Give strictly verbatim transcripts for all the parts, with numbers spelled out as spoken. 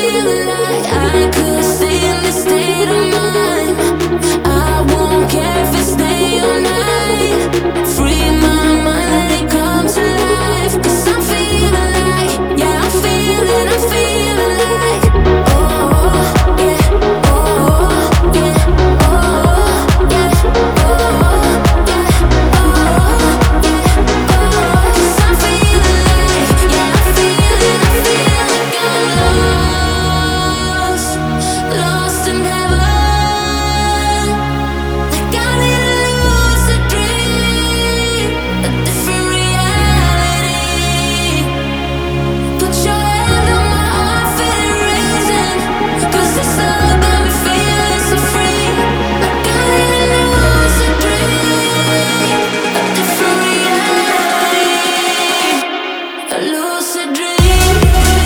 feeling like I could stay in this state of mind. I won't care if it's day or night. Free my mind, let it come to life. 'Cause I'm feeling like, yeah, I'm feeling, I'm feeling like, oh, yeah, oh, yeah, oh, yeah, oh, yeah, oh, yeah, oh. 'Cause I'm feeling like, yeah, I'm feeling, I feel like I'm lost, lost in heaven. Like I'm in a lucid dream, a different reality. Put your hand on my heart, feel it raising. 'Cause this love got me feeling so free. Like I'm in a lucid dream, a different reality. A lucid dream.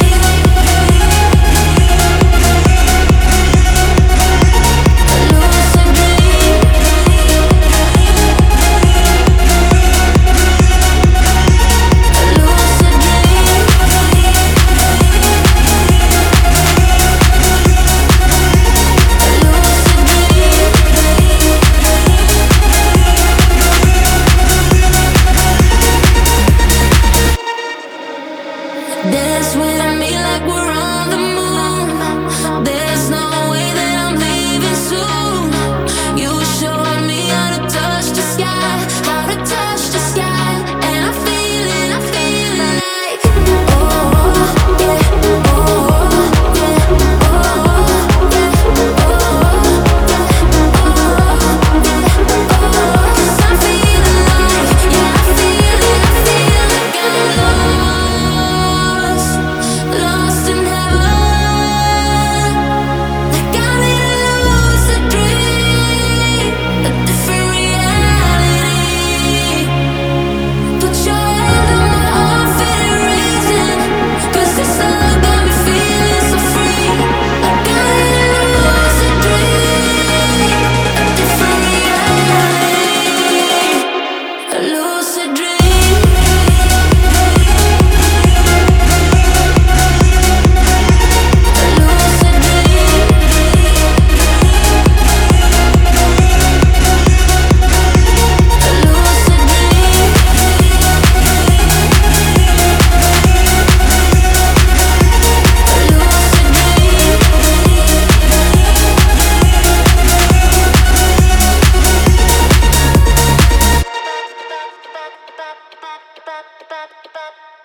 A lucid dream. A lucid dream. A lucid dream. Dance with me like we're on the moon. There's no way that I'm leaving soon. You showed me how to touch the sky, how to touch the sky. And I'm feeling, I'm feeling like, oh, yeah, oh, yeah, oh, yeah, oh, yeah, oh, yeah, oh. 'Cause I'm feeling like, yeah, I'm feeling, I feel like I'm lost, lost in heaven. Like I'm in a lucid dream, a different reality. Put your hand on my heart, feel it raising. 'Cause this love got me feeling so free. Like I'm in a lucid dream, a different reality. A lucid dream. A lucid dream. A lucid dream. A lucid dream.